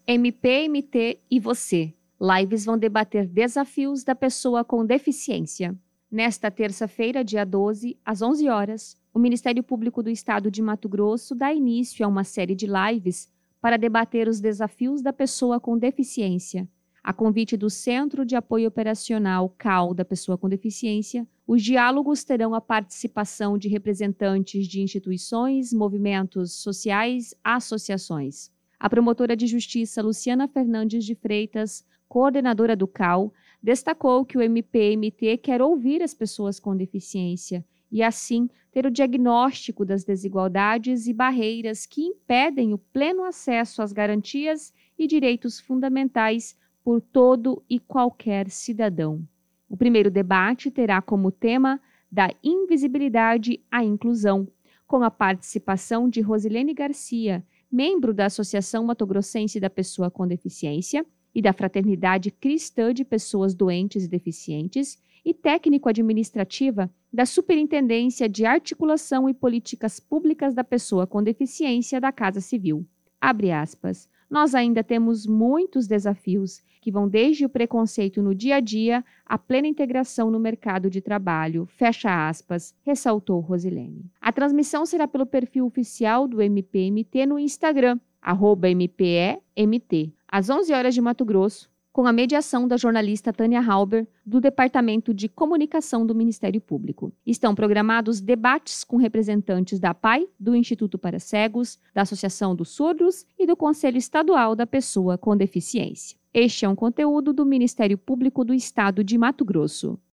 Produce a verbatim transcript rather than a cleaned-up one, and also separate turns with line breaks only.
M P M T e você. Lives vão debater desafios da pessoa com deficiência. Nesta terça-feira, dia doze, às onze horas, o Ministério Público do Estado de Mato Grosso dá início a uma série de lives para debater os desafios da pessoa com deficiência. A convite do Centro de Apoio Operacional C A U da Pessoa com Deficiência, os diálogos terão a participação de representantes de instituições, movimentos sociais, associações. A promotora de justiça Luciana Fernandes de Freitas, coordenadora do C A U, destacou que o M P M T quer ouvir as pessoas com deficiência e, assim, ter o diagnóstico das desigualdades e barreiras que impedem o pleno acesso às garantias e direitos fundamentais por todo e qualquer cidadão. O primeiro debate terá como tema da invisibilidade à inclusão, com a participação de Rosilene Garcia, membro da Associação Matogrossense da Pessoa com Deficiência e da Fraternidade Cristã de Pessoas Doentes e Deficientes, e técnico-administrativa da Superintendência de Articulação e Políticas Públicas da Pessoa com Deficiência da Casa Civil. Abre aspas. Nós ainda temos muitos desafios, que vão desde o preconceito no dia a dia à plena integração no mercado de trabalho, fecha aspas, ressaltou Rosilene. A transmissão será pelo perfil oficial do M P M T no Instagram, arroba M P E M T, às onze horas de Mato Grosso, com a mediação da jornalista Tânia Halber, do Departamento de Comunicação do Ministério Público. Estão programados debates com representantes da P A I, do Instituto para Cegos, da Associação dos Surdos e do Conselho Estadual da Pessoa com Deficiência. Este é um conteúdo do Ministério Público do Estado de Mato Grosso.